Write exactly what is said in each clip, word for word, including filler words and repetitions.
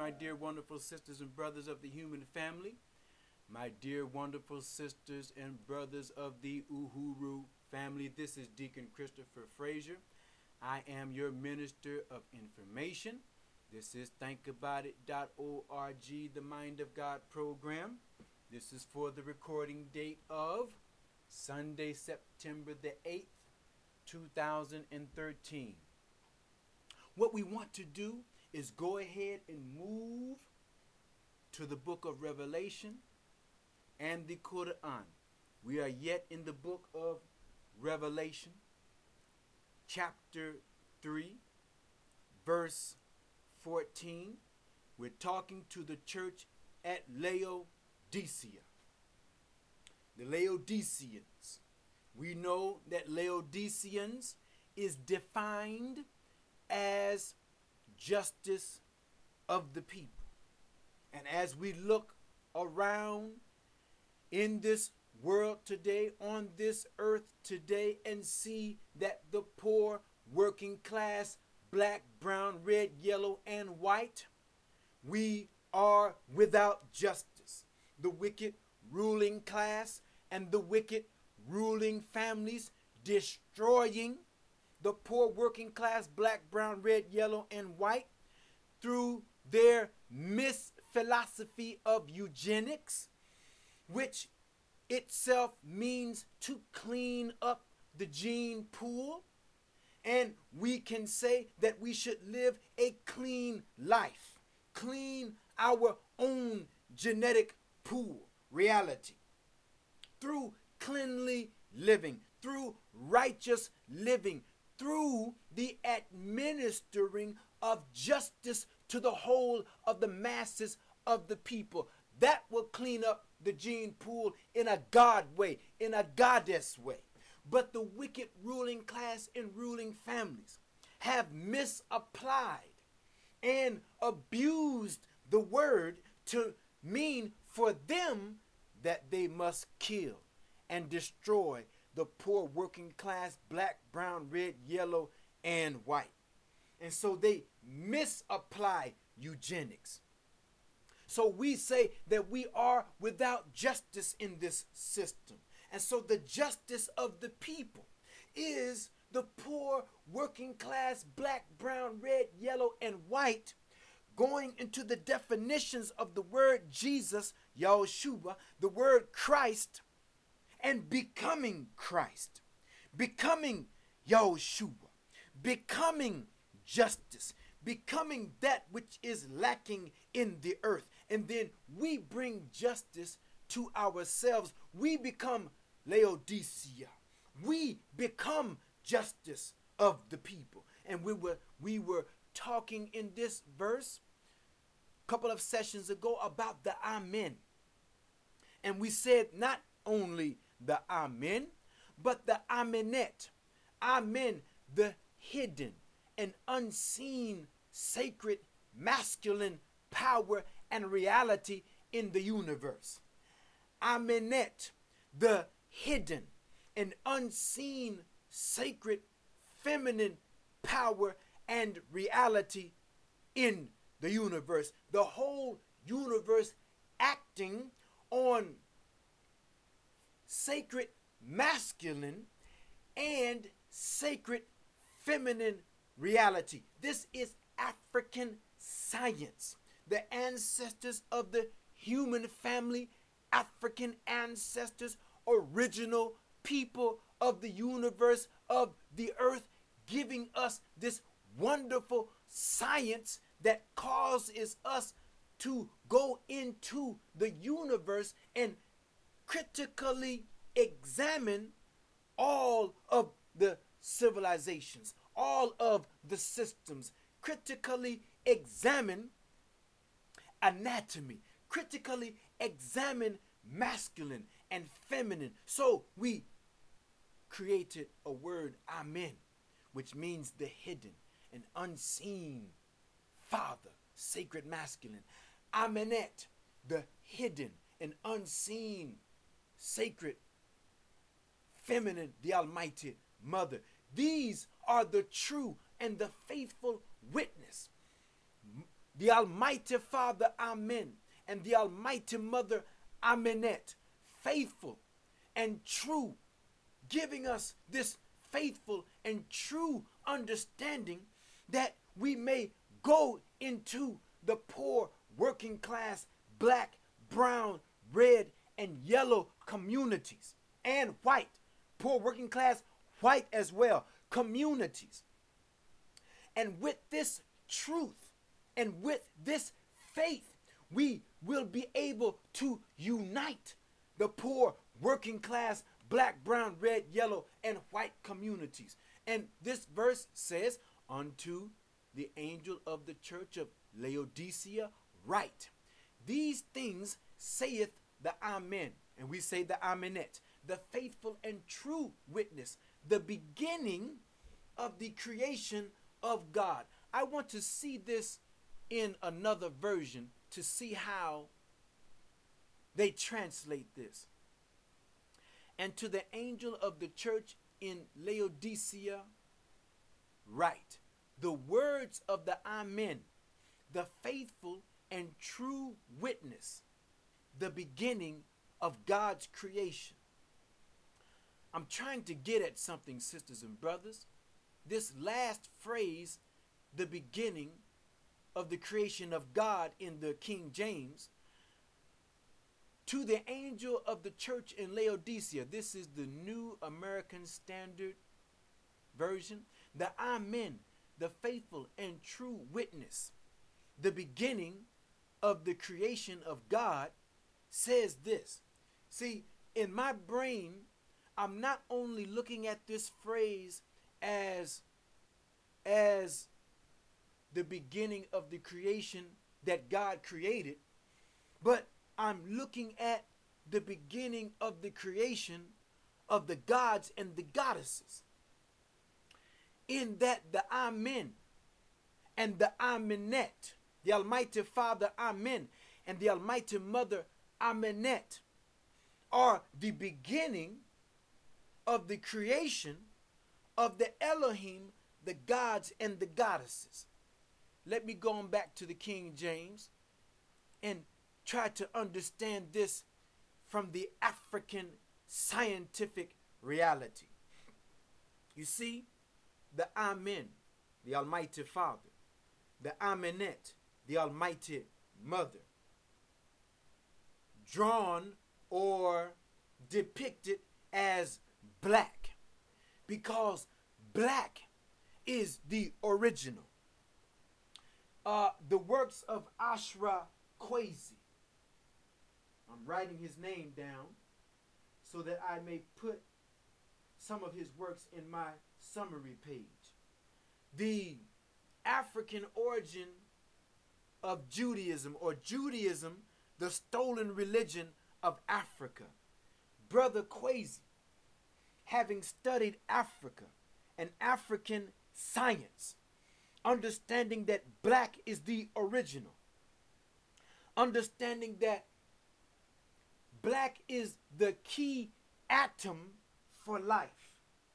my dear wonderful sisters and brothers of the human family, my dear wonderful sisters and brothers of the Uhuru family. This is Deacon Christopher Frazier. I am your minister of information. This is think about it dot org, the Mind of God program. This is for the recording date of Sunday, September the eighth, two thousand thirteen. What we want to do is go ahead and move to the book of Revelation and the Quran. We are yet in the book of Revelation, chapter three, verse fourteen. We're talking to the church at Laodicea. The Laodiceans. We know that Laodiceans is defined as justice of the people. And as we look around in this world today, on this earth today, and see that the poor, working class, black, brown, red, yellow, and white, we are without justice. The wicked ruling class and the wicked ruling families destroying the poor working class, black, brown, red, yellow, and white through their misphilosophy of eugenics, which itself means to clean up the gene pool. And we can say that we should live a clean life, clean our own genetic pool reality through cleanly living, through righteous living, through the administering of justice to the whole of the masses of the people. That will clean up the gene pool in a God way, in a goddess way. But the wicked ruling class and ruling families have misapplied and abused the word to mean for them that they must kill and destroy the poor working class, black, brown, red, yellow, and white. And so they misapply eugenics. So we say that we are without justice in this system. And so the justice of the people is the poor, working class, black, brown, red, yellow, and white, going into the definitions of the word Jesus, Yahushua, the word Christ, and becoming Christ, becoming Yahushua, becoming justice, becoming that which is lacking in the earth. And then we bring justice to ourselves. We become Laodicea. We become justice of the people. And we were we were talking in this verse a couple of sessions ago about the Amen. And we said not only the Amen, but the Amenet. Amen, the hidden and unseen sacred masculine power and reality in the universe. Amenet, the hidden and unseen sacred feminine power and reality in the universe. The whole universe acting on sacred masculine and sacred feminine reality. This is African science. The ancestors of the human family, African ancestors, original people of the universe, of the earth, giving us this wonderful science that causes us to go into the universe and critically examine all of the civilizations, all of the systems, critically examine anatomy, critically examine masculine and feminine. So we created a word, Amen, which means the hidden and unseen father, sacred masculine. Amenet, the hidden and unseen sacred feminine, the almighty mother. These are the true and the faithful witness. the Almighty Father, Amen, and the Almighty Mother, Amenet, faithful and true, giving us this faithful and true understanding that we may go into the poor, working class, black, brown, red, and yellow communities, and white, poor, working class, white as well, communities. And with this truth and with this faith, we will be able to unite the poor, working class, black, brown, red, yellow, and white communities. And this verse says, unto the angel of the church of Laodicea, write, these things saith the Amen, and we say the Amenet, the faithful and true witness, the beginning of the creation of God. I want to see this in another version to see how they translate this. And to the angel of the church in Laodicea, write, the words of the Amen, the faithful and true witness, the beginning of God's creation. I'm trying to get at something, sisters and brothers. This last phrase, the beginning of the creation of God in the King James, to the angel of the church in Laodicea, this is the New American Standard Version, the Amen, the faithful and true witness, the beginning of the creation of God, says this. See, in my brain, I'm not only looking at this phrase as, as the beginning of the creation that God created, but I'm looking at the beginning of the creation of the gods and the goddesses. In that the Amen and the Amenet, the Almighty Father, Amen, and the Almighty Mother, Amenet, are the beginning of the creation of the Elohim, the gods and the goddesses. Let me go on back to the King James and try to understand this from the African scientific reality. You see, the Amen, the Almighty Father, the Amenet, the Almighty Mother, drawn or depicted as black, because black is the original. Uh, the works of Ashra Kwesi. I'm writing his name down so that I may put some of his works in my summary page. The African origin of Judaism, or Judaism, the stolen religion of Africa. Brother Kwesi, having studied Africa and African science, understanding that black is the original, understanding that black is the key atom for life.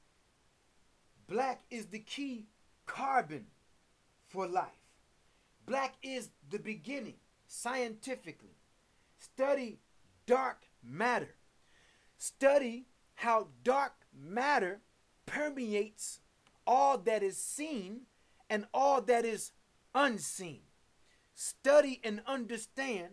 Black is the key carbon for life. Black is the beginning, scientifically. Study dark matter. Study how dark matter permeates all that is seen and all that is unseen. Study and understand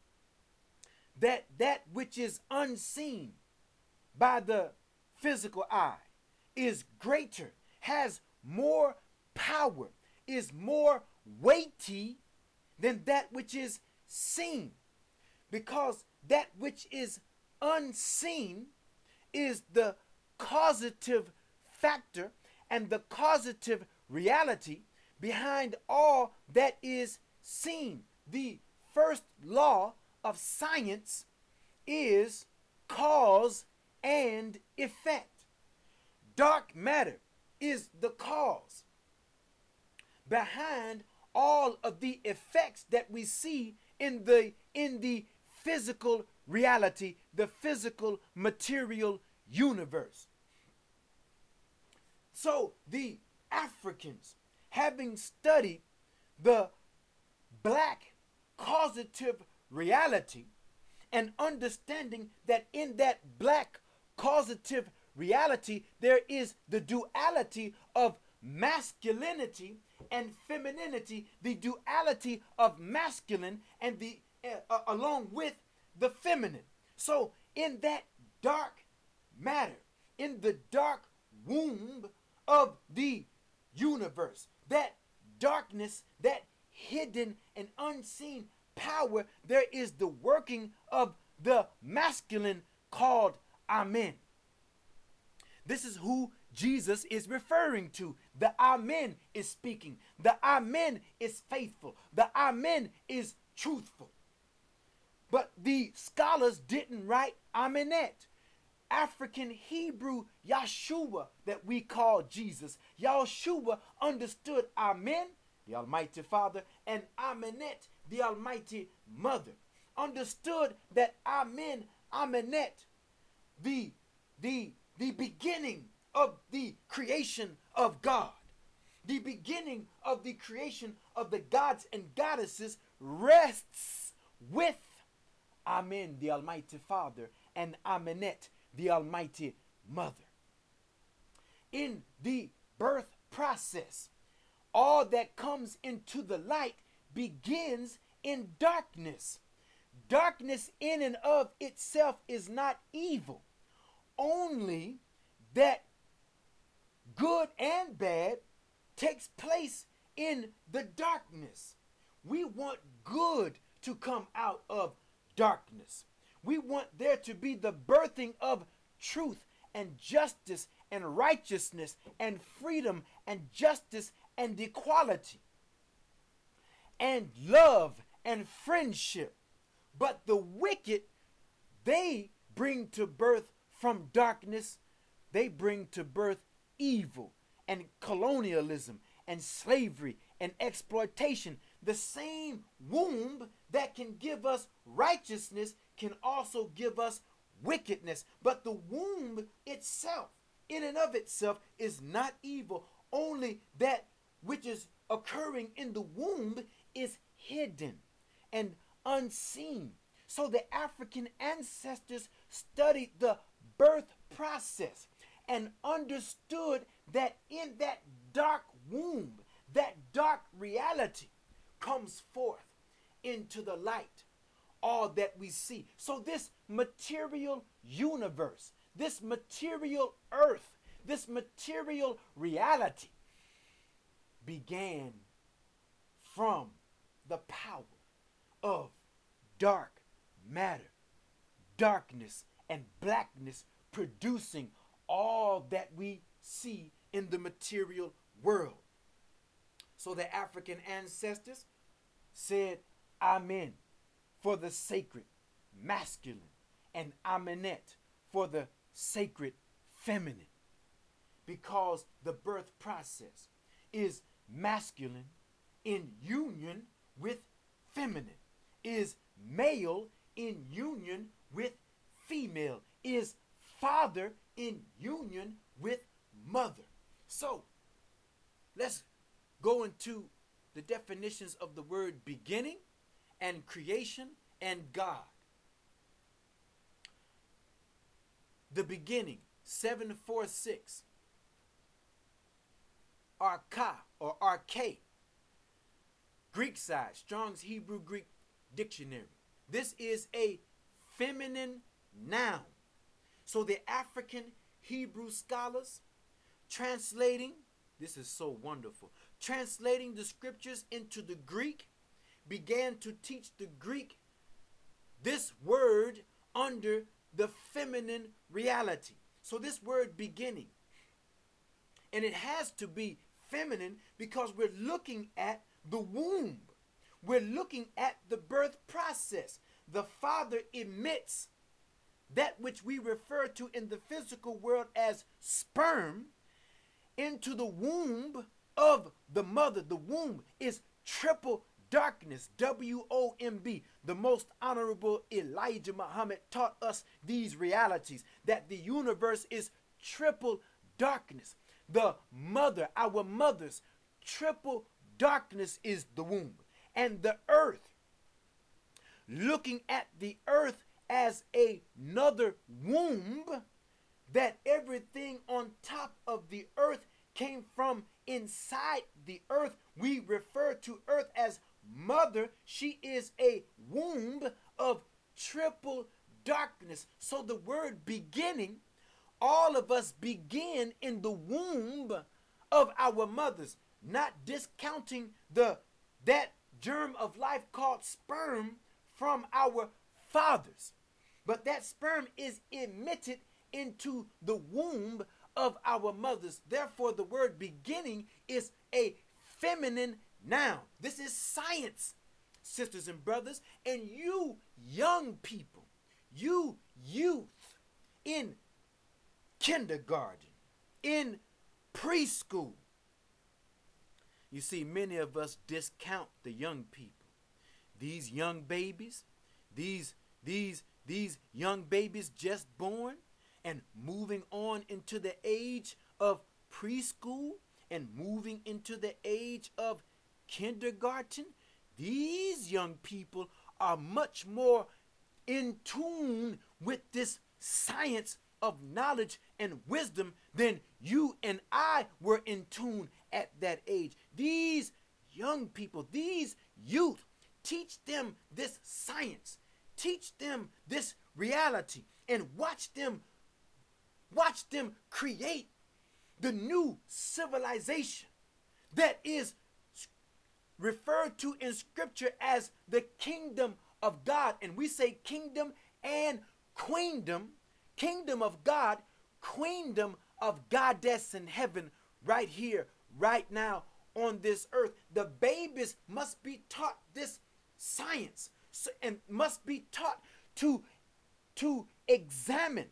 that that which is unseen by the physical eye is greater, has more power, is more weighty than that which is seen, because that which is unseen is the causative factor and the causative reality behind all that is seen. The first law of science is cause and effect. Dark matter is the cause behind all of the effects that we see in the in the physical reality, the physical material universe. So the Africans, having studied the black causative reality, and understanding that in that black causative reality there is the duality of masculinity and femininity, the duality of masculine and the uh, along with the feminine. So in that dark matter, in the dark womb of the universe, that darkness, that hidden and unseen power, there is the working of the masculine called Amen. This is who Jesus is referring to. The Amen is speaking. The Amen is faithful. The Amen is truthful. But the scholars didn't write Amenet. African Hebrew Yahshua that we call Jesus, Yahshua understood Amen, the Almighty Father, and Amenet, the Almighty Mother. Understood that Amen, Amenet, the, the, the beginning of the creation of God, the beginning of the creation of the gods and goddesses rests with Amen, the Almighty Father, and Amenet, the Almighty Mother. In the birth process, all that comes into the light begins in darkness. Darkness in and of itself is not evil, only that good and bad takes place in the darkness. We want good to come out of darkness. We want there to be the birthing of truth and justice and righteousness and freedom and justice and equality and love and friendship. But the wicked, they bring to birth from darkness, they bring to birth evil and colonialism and slavery and exploitation. The same womb that can give us righteousness can also give us wickedness. But the womb itself, in and of itself, is not evil. Only that which is occurring in the womb is hidden and unseen. So the African ancestors studied the birth process and understood that in that dark womb, that dark reality comes forth into the light, all that we see. So this material universe, this material earth, this material reality began from the power of dark matter, darkness and blackness producing all that we see in the material world. So the African ancestors said Amen for the sacred masculine and Amenet for the sacred feminine, because the birth process is masculine in union with feminine, is male in union with female, is father in union with mother. So let's go into the definitions of the word beginning and creation and God. The beginning, seven four six, archa or arche, Greek side, Strong's Hebrew Greek Dictionary. This is a feminine noun. So the African Hebrew scholars translating, this is so wonderful, translating the scriptures into the Greek, began to teach the Greek this word under the feminine reality. So this word beginning, and it has to be feminine because we're looking at the womb. We're looking at the birth process. The father emits that which we refer to in the physical world as sperm into the womb of the mother. The womb is triple darkness, W O M B. The most honorable Elijah Muhammad taught us these realities, that the universe is triple darkness. The mother, our mothers, triple darkness is the womb. and the earth, looking at the earth as another womb, that everything on top of the earth came from inside the earth. We refer to earth as mother. She is a womb of triple darkness. So the word beginning, all of us begin in the womb of our mothers, not discounting the that germ of life called sperm from our fathers. But that sperm is emitted into the womb of our mothers. Therefore, the word beginning is a feminine noun. This is science, sisters and brothers. And you young people, you youth in kindergarten, in preschool, you see, many of us discount the young people. These young babies, these, these, these young babies just born and moving on into the age of preschool and moving into the age of kindergarten. These young people are much more in tune with this science of knowledge and wisdom than you and I were in tune at that age. These young people, these youth, teach them this science, teach them this reality, and watch them watch them create the new civilization that is referred to in scripture as the kingdom of God. And we say kingdom and queendom, kingdom of God, queendom of goddess in heaven, right here, right now on this earth. The babies must be taught this science, so, and must be taught to, to examine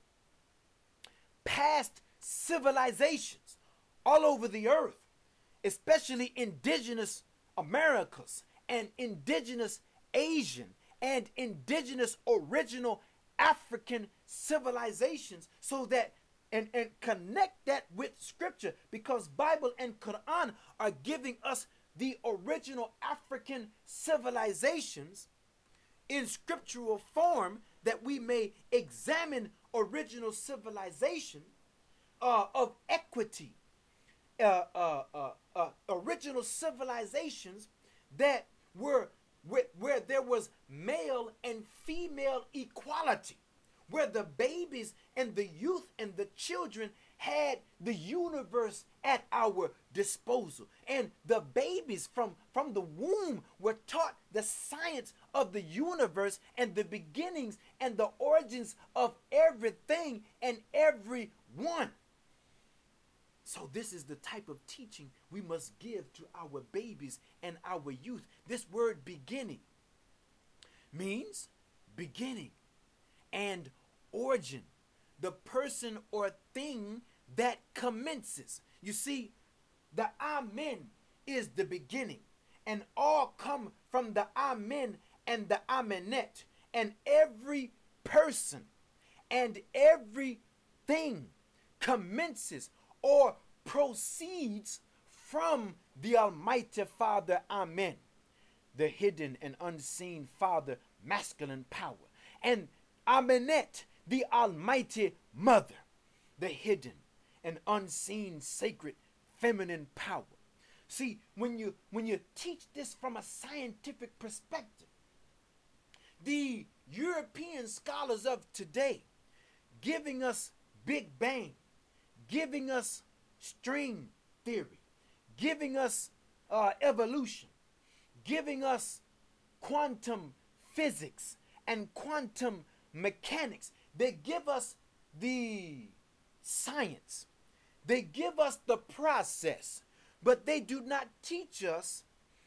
past civilizations all over the earth, especially indigenous Americas and indigenous Asian and indigenous original African civilizations, so that and, and connect that with scripture, because Bible and Quran are giving us the original African civilizations in scriptural form, that we may examine original civilization uh, of equity, uh, uh, uh, uh, original civilizations that were where, where there was male and female equality, where the babies and the youth and the children had the universe at our disposal. And the babies from, from the womb were taught the science of the universe and the beginnings and the origins of everything and everyone. So this is the type of teaching we must give to our babies and our youth. This word beginning means beginning and origin, the person or thing that commences. You see, the Amen is the beginning, and all come from the Amen and the Amenet, and every person and everything commences or proceeds from the Almighty Father, Amen, the hidden and unseen Father, masculine power, and Amenet, the Almighty Mother, the hidden and unseen sacred feminine power. See, when you when you teach this from a scientific perspective, the European scholars of today, giving us Big Bang, giving us string theory, giving us uh, evolution, giving us quantum physics and quantum mechanics. They give us the science. They give us the process, but they do not teach us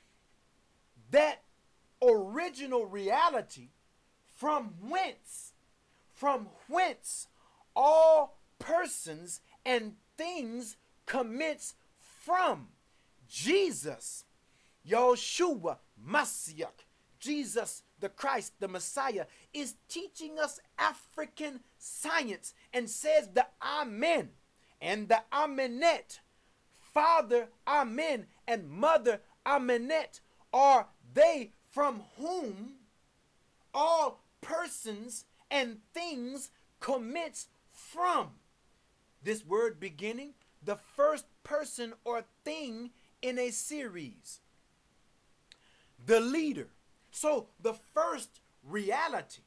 that original reality from whence, from whence all persons and things commence from. Jesus, Yeshua Mashiach, Jesus the Christ, the Messiah, is teaching us African science and says the Amen and the Amenet, Father Amen and Mother Amenet, are they from whom all persons and things commence from. This word beginning, the first person or thing in a series. The leader. So the first reality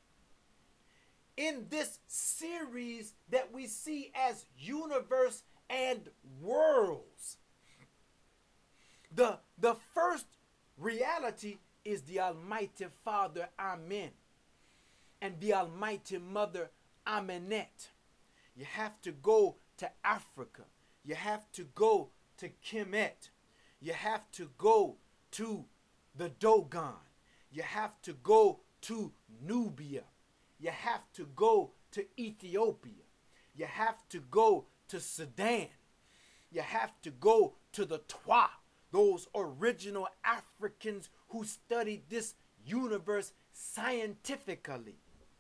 in this series that we see as universe and worlds. The, the first reality is the Almighty Father, Amen, and the Almighty Mother, Amenet. You have to go to Africa. You have to go to Kemet. You have to go to the Dogon. You have to go to Nubia. You have to go to Ethiopia. You have to go to Sudan. You have to go to the Twa, those original Africans who studied this universe scientifically.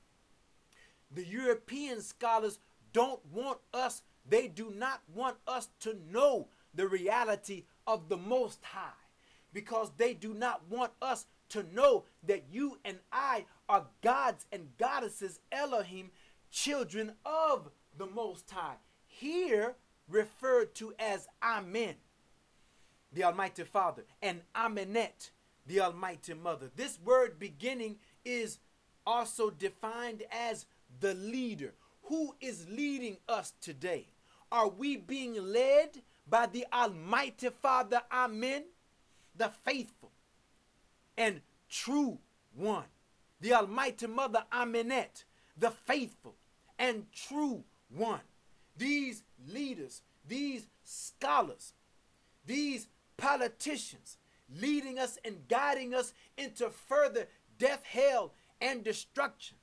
The European scholars don't want us, they do not want us to know the reality of the Most High, because they do not want us to know that you and I are gods and goddesses, Elohim, children of the Most High, here referred to as Amen, the Almighty Father, and Amenet, the Almighty Mother. This word beginning is also defined as the leader. Who is leading us today? Are we being led by the Almighty Father, Amen, the faithful and true one, the Almighty Mother, Amenet, the faithful and true one? These leaders, these scholars, these politicians leading us and guiding us into further death, hell, and destruction.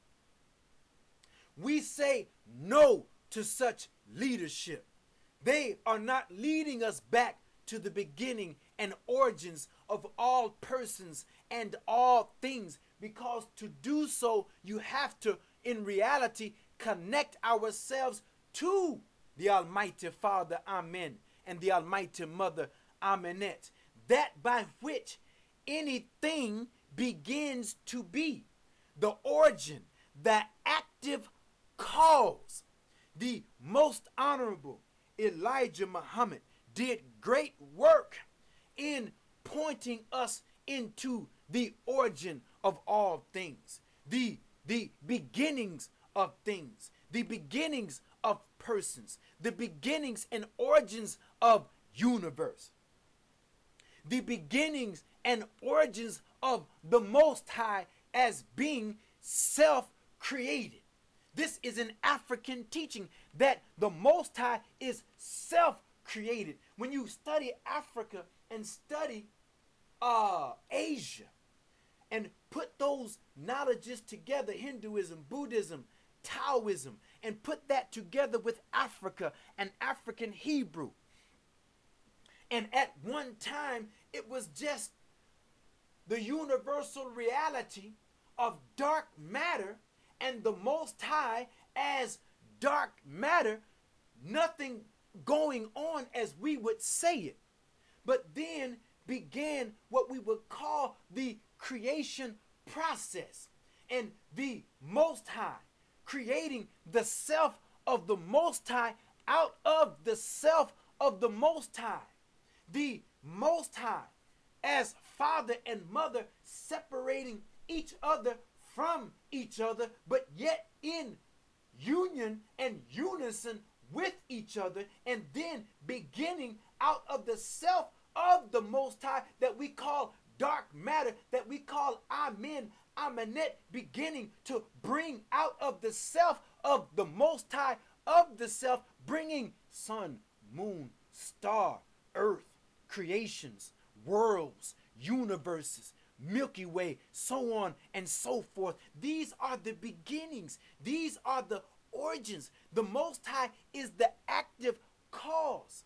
We say no to such leadership. They are not leading us back to the beginning and origins of all persons and all things, because to do so, you have to, in reality, connect ourselves to the Almighty Father, Amen, and the Almighty Mother, Amenet, that by which anything begins to be. The origin, the active cause. The most honorable Elijah Muhammad did great work in pointing us into the origin of all things, the, the beginnings of things, the beginnings of persons, the beginnings and origins of universe, the beginnings and origins of the Most High as being self-created. This is an African teaching that the Most High is self-created. When you study Africa and study uh, Asia and put those knowledges together, Hinduism, Buddhism, Taoism, and put that together with Africa and African Hebrew. And at one time, it was just the universal reality of dark matter and the Most High as dark matter, nothing going on as we would say it. But then began what we would call the creation process, and the Most High creating the self of the Most High out of the self of the Most High. The Most High as father and mother separating each other from each other, but yet in union and unison with each other, and then beginning out of the self of the Most High that we call dark matter, that we call Amen, Amenet, beginning to bring out of the self of the Most High of the self, bringing sun, moon, star, earth, creations, worlds, universes, Milky Way, so on and so forth. These are the beginnings. These are the origins. The Most High is the active cause.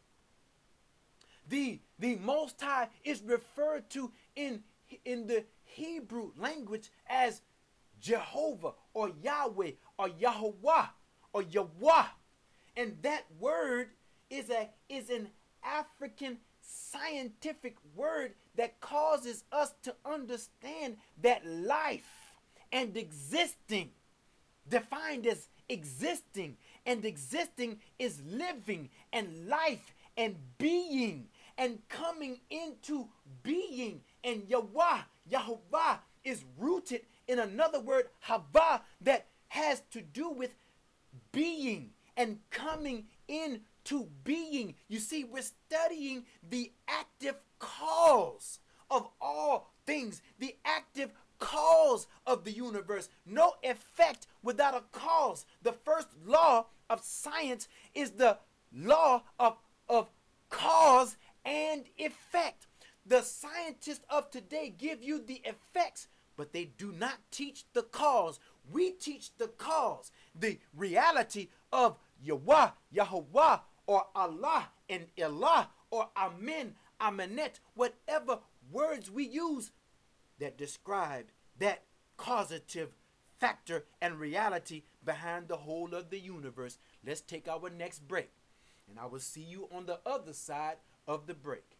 The, the Most High is referred to in, in the Hebrew language as Jehovah or Yahweh or Yahuwah or Yahweh. And that word is, a, is an African scientific word that causes us to understand that life and existing, defined as existing, and existing is living, and life and being, and coming into being. And Yahweh, Yahovah, is rooted in another word, Hava, that has to do with being and coming into being. You see, we're studying the active cause of all things, the active cause of the universe. No effect without a cause. The first law of science is the law of, of cause and effect. The scientists of today give you the effects, but they do not teach the cause. We teach the cause, the reality of Yahweh, Yahovah, or Allah, and Ilah, or Amen, Amenet, whatever words we use that describe that causative factor and reality behind the whole of the universe. Let's take our next break, and I will see you on the other side of the break.